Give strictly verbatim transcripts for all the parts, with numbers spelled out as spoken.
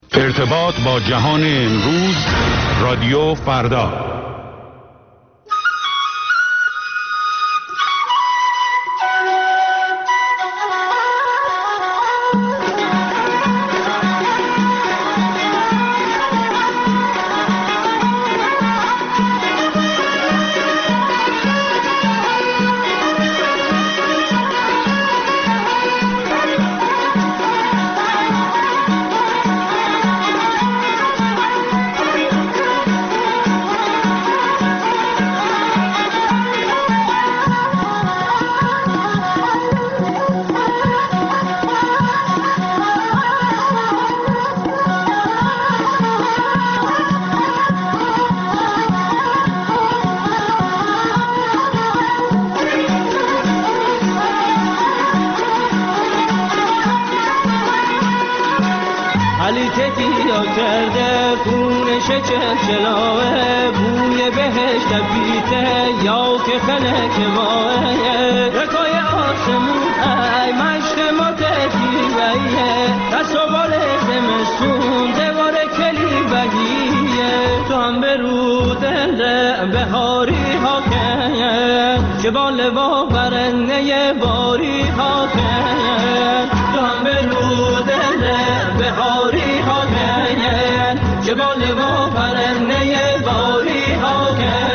ارتباط با جهان امروز، رادیو فردا. چلچلاه بوی بهشت بیته یا که خلک ماه رکای آسمون ای مشت متکی ویه دست و بال زمستون دوار کلی ویه تو هم به رو دل بهاری ها که چه بال با برنه باری ها که تو هم به رو دل بهاری ها که چه بال با برنه باری ها که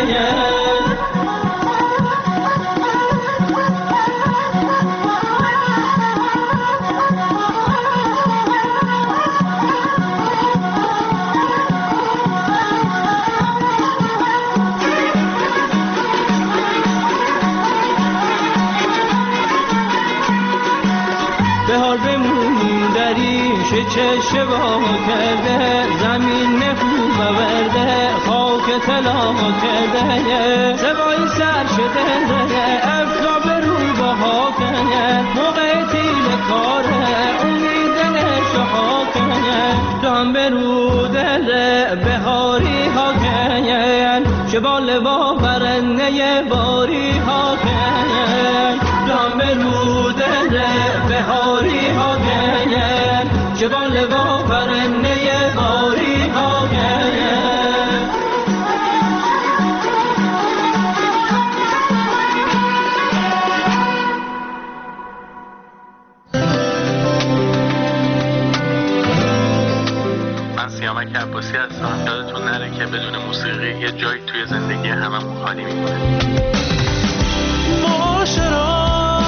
به حال بمونیم در این چه شبا کرده زمین خوب ورده خاک طلا کرده سبایی سر شده افلا به رو باها کنه موقع تیل کاره امید نشها کنه تو هم به رو دل بهاری ها کنه چه بال با برنه باری ها کنه تو هم به رو دل بهاری ها کنه چه بال با برنه باری ها کنه من سیامک عباسی هستم. یادتون نره که بدون موسیقی یه جایی توی زندگی هممون خالی میمونه. معاشرا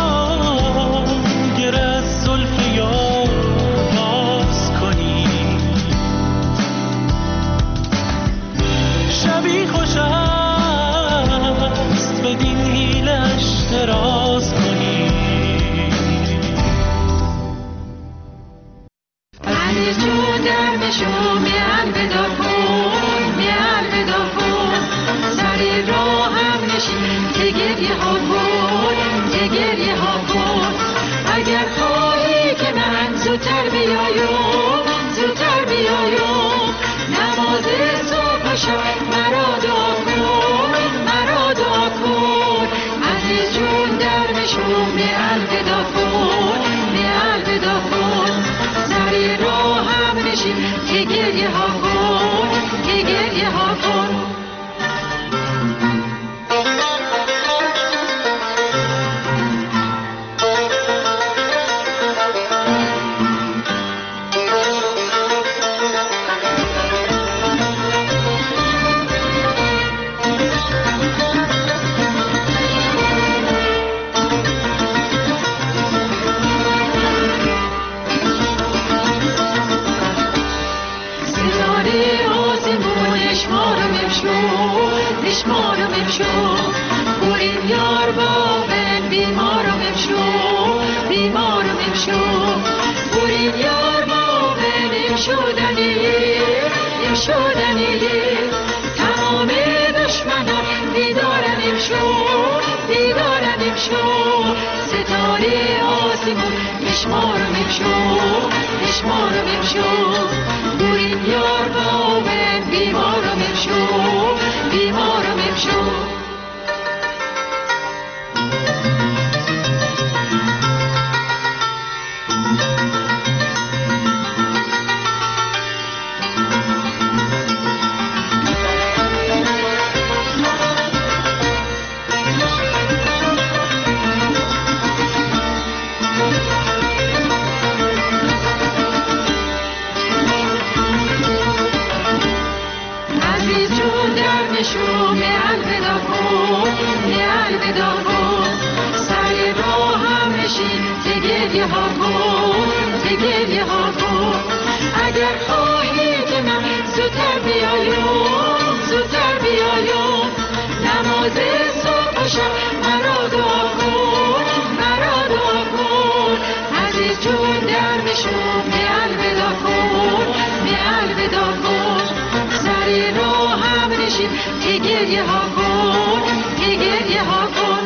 گر از زلف یار باز کنی شبی خوش است بدین حیلش دراز کنی علی جون در بشو می الودا کن می الودا کن سری راه هم نشین که گریه ها کن که گریه ها کن اگر خواهی که من زودتر بیایم زودتر بیایم نماز صبح شب مرا دعا کن مرا دعا کن عزیز جون در بشو می الودا کن می الودا کن سری راه هم نشین که گریه ها کن که گریه ها کن گریه ها کن ز گریه ها کن اگر خواهی که من زودتر بیایم زودتر بیایم نماز صبح و شب مرا دعا کن مرا دعا کن عزیز جون درمشون می الودا کن می الودا کن سری راهم نشین که گریه ها کن که گریه ها کن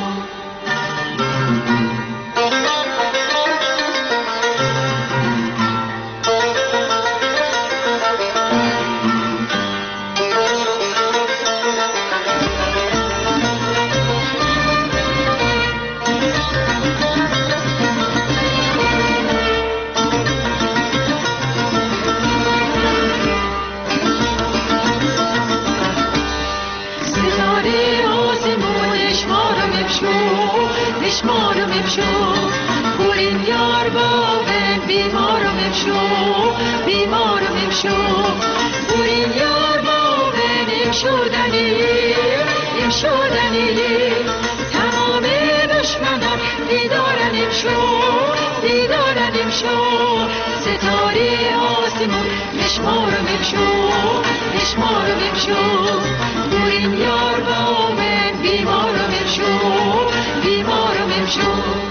بیمارم امشو بورین یار باوم بیمارم امشو بیمارم امشو بورین یار باوم امشو دلیل امشو دلیل تمام دشمنان دیدارن امشو دیدارن امشو ستاره آسمون مشمارم امشو مشمارم امشو بورین یار باوم بیمارم امشو بیمارم امشو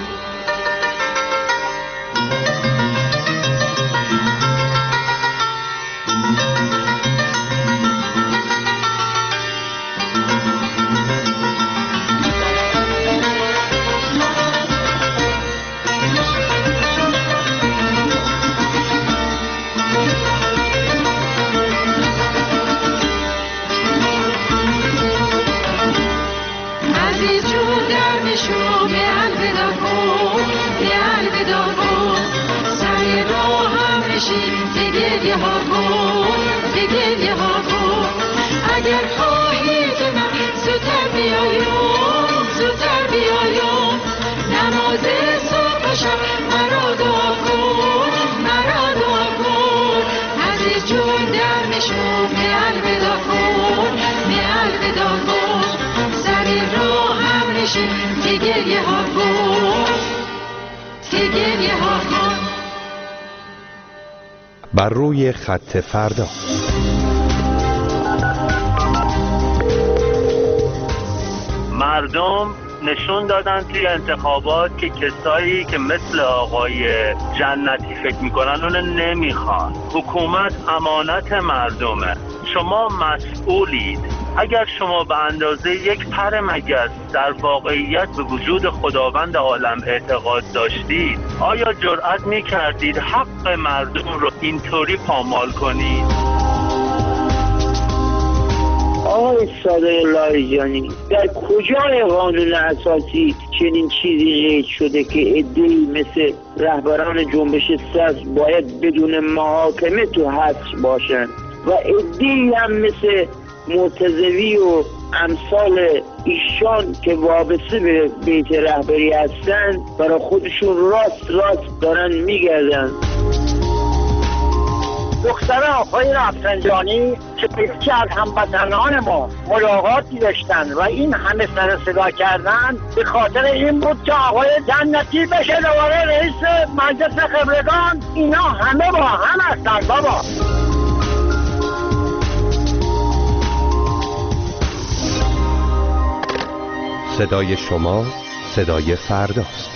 اگر خواهی که من زودتر بیایم زودتر بیایم نماز صبح و شب مرا دعا کن مرا دعا کن عزیز جون درمشون می الودا کن می الودا کن سری راهم نشین که گریه ها کن که گریه ها کن بر روی خط فردا. مردم نشون دادن توی انتخابات که کسایی که مثل آقای جنتی فکر میکنن اونو نمیخوان. حکومت امانت مردمه، شما مسئولید. اگر شما به اندازه یک پر مگس در واقعیت به وجود خداوند عالم اعتقاد داشتید، آیا جرأت میکردید حق مردم رو اینطوری پامال کنید؟ آقای صادق لاریجانی، در کجای قانون اساسی چنین چیزی قید شده که عده‌ای مثل رهبران جنبش سبز باید بدون محاکمه تو حبس باشن و عده‌ای هم مثل مرتضوی و امثال ایشان که وابسته به بیت رهبری هستن برای خودشون راست راست دارن میگردن؟ دختر آقای رفسنجانی که یکی از هموطنان ما ملاقاتی داشتن و این همه سر صدا کردن به خاطر این بود که آقای جنتی بشه دوباره رئیس مجلس خبرگان. اینا همه با هم هستن بابا. صدای شما صدای فرداست.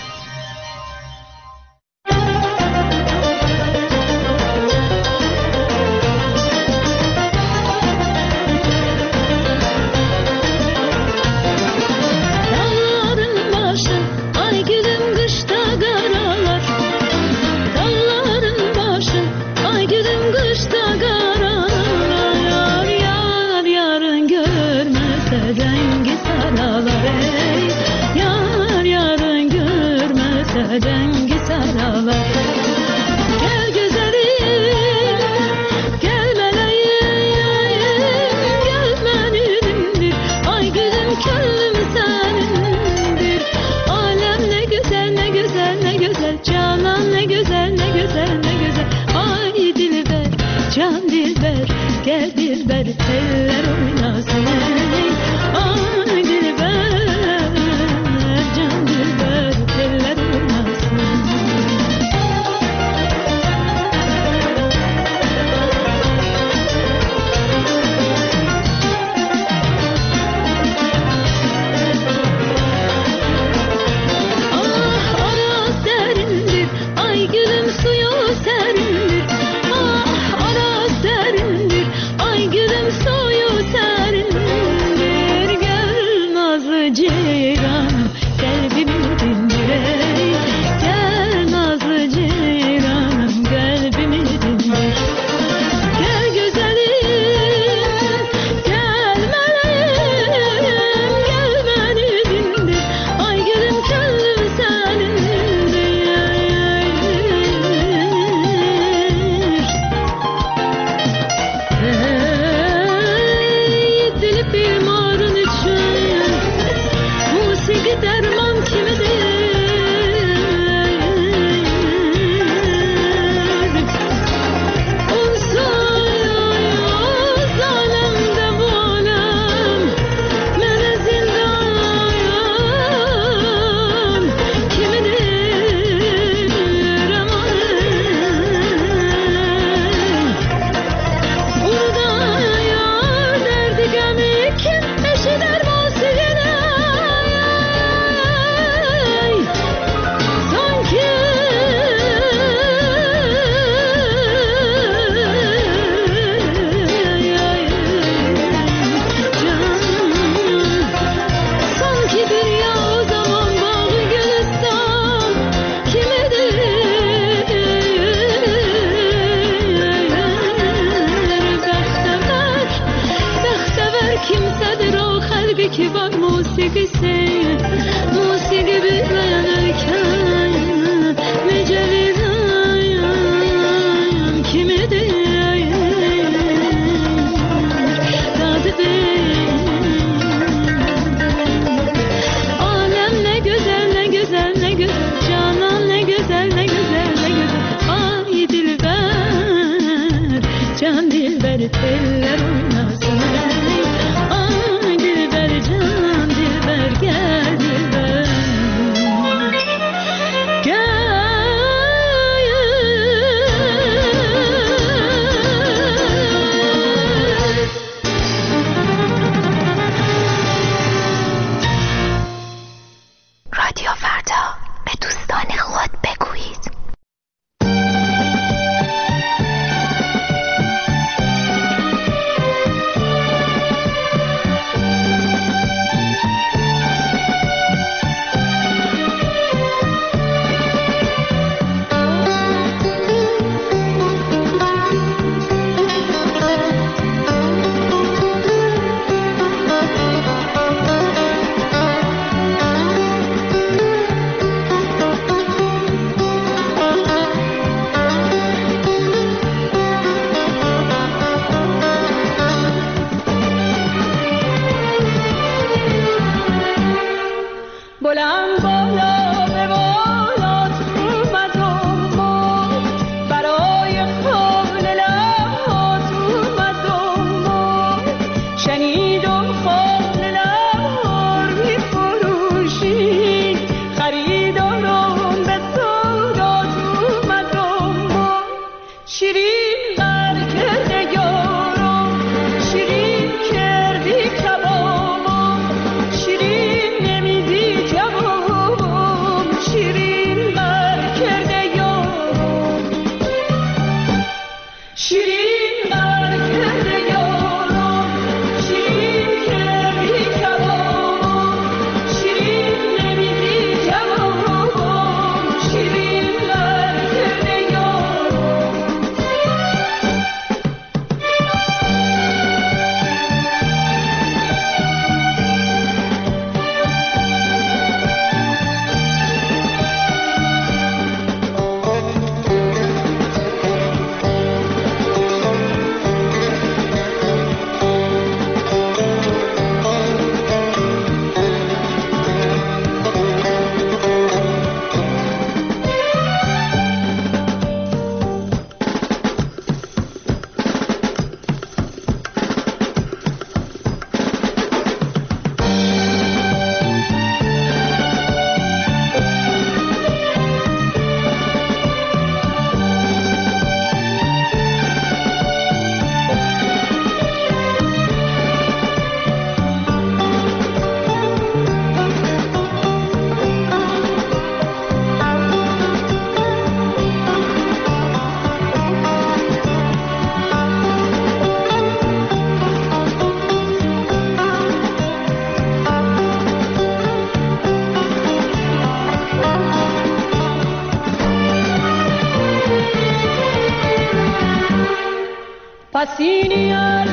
پسینی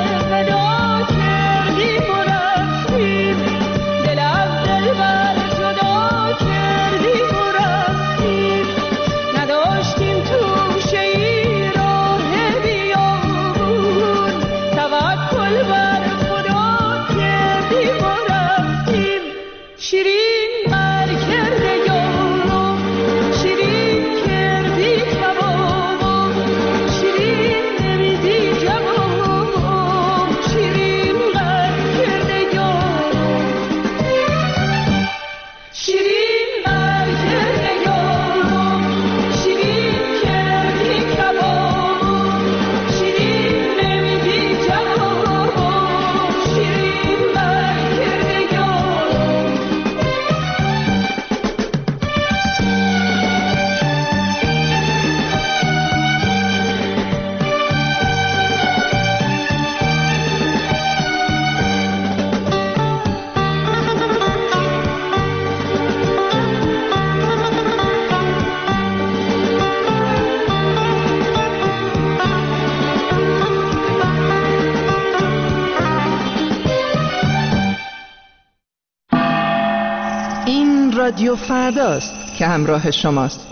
الوداع کردیم و رفتیم، دل از دل بر جدا کردیم و رفتیم، نداشتیم توشه ای راه بیابون، توکل بر خدا کردیم و رفتیم. شیرین بر کرده یارو، شیرین کردی کبابو، شیرین نمیدی جوابو، شیرین بر کرده یارو، شیرین بر کرده یارو، شیرین کردی کبابو، شیرین نمیدی جوابو، شیرین بر کرده یارو. این رادیو فرداست که همراه شماست.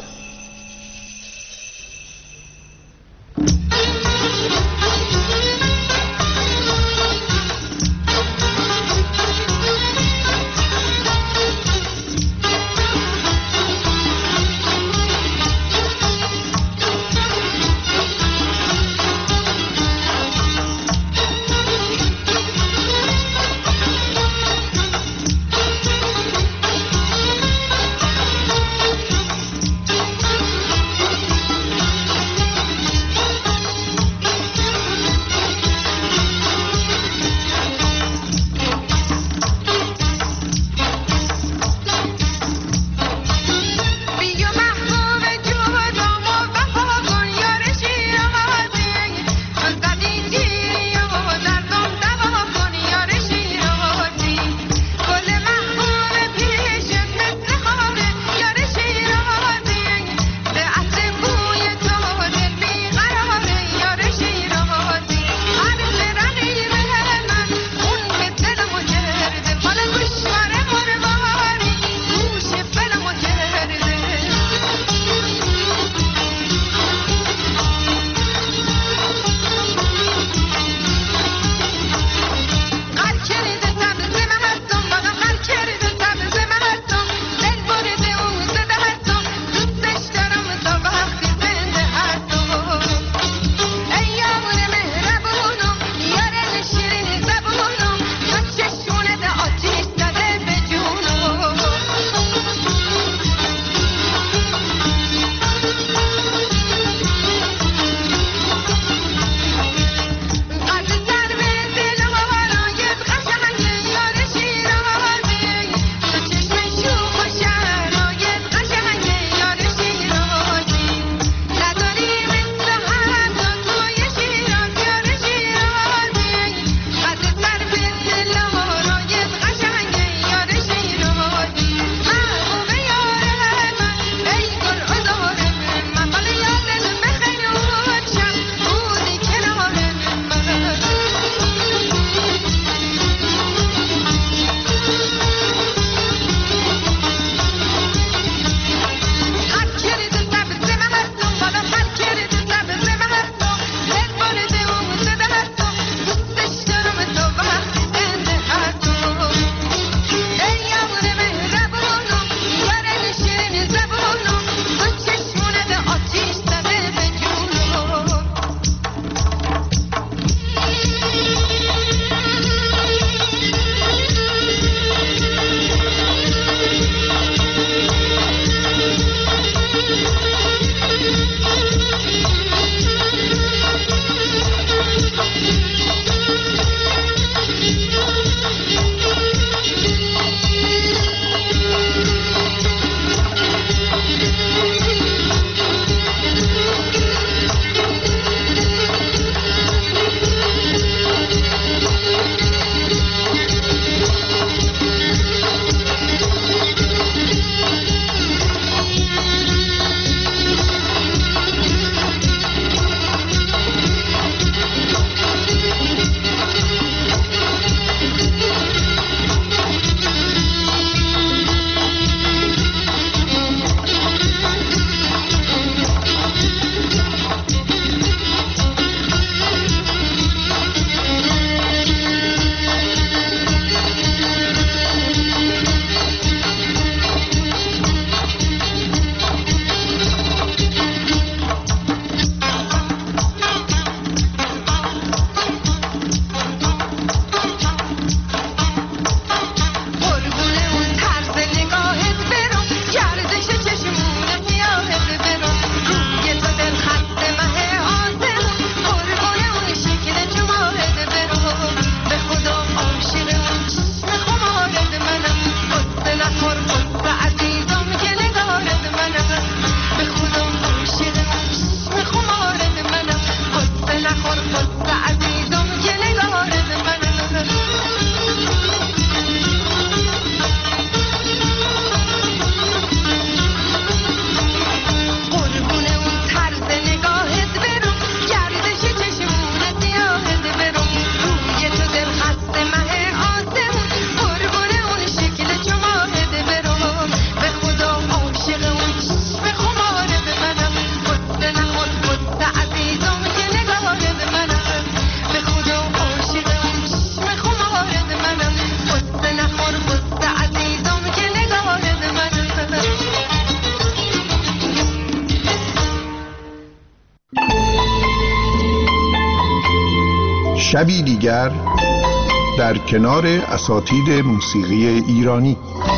شبی دیگر در کنار اساتید موسیقی ایرانی.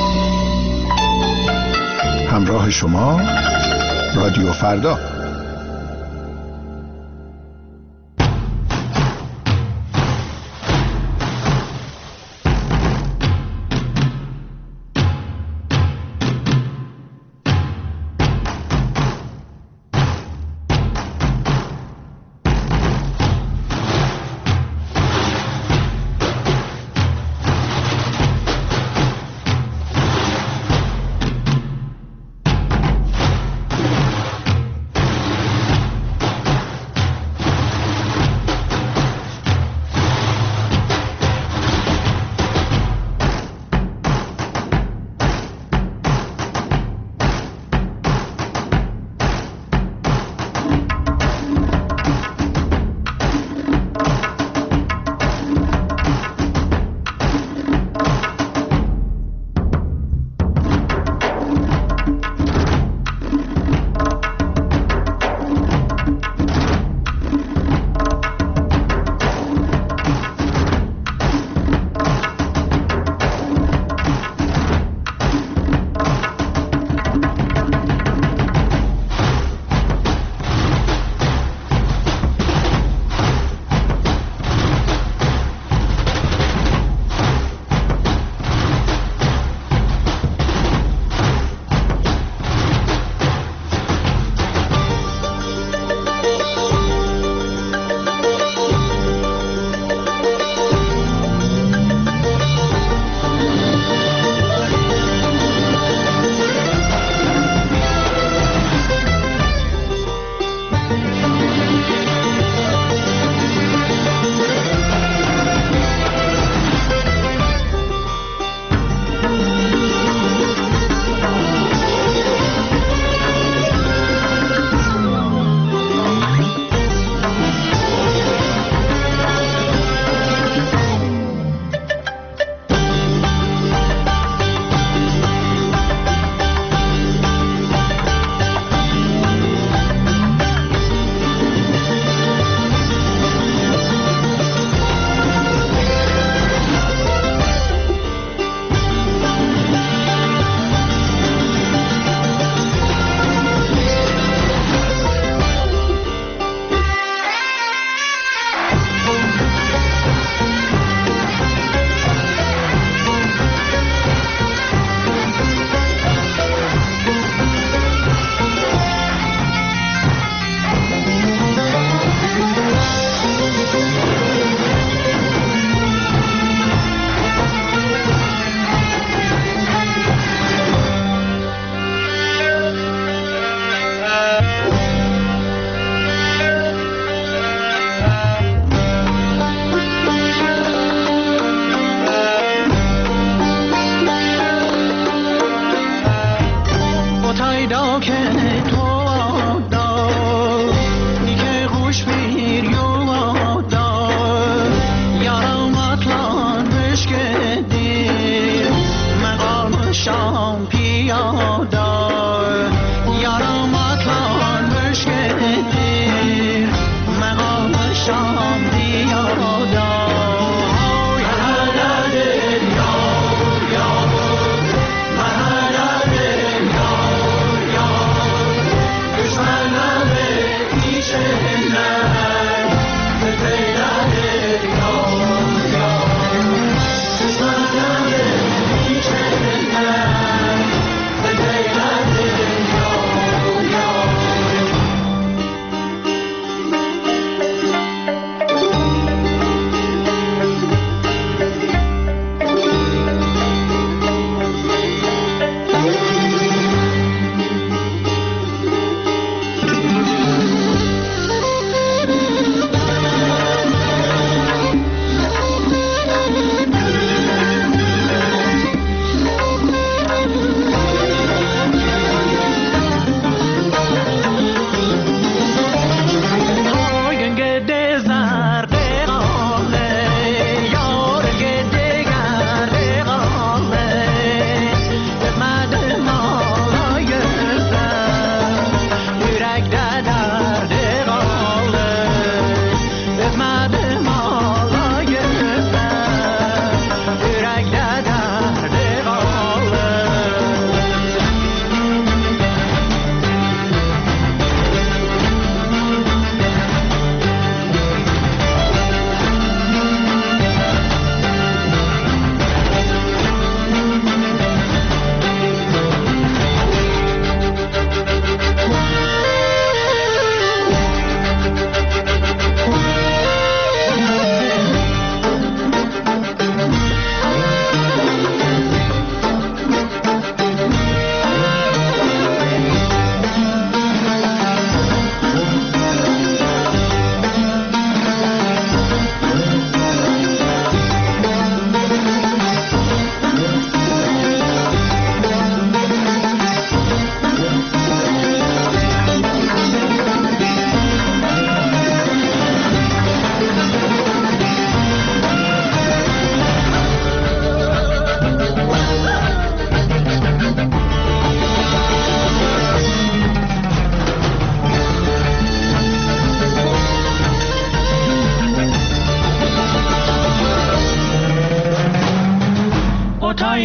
همراه شما رادیو فردا.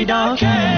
پیدا کرد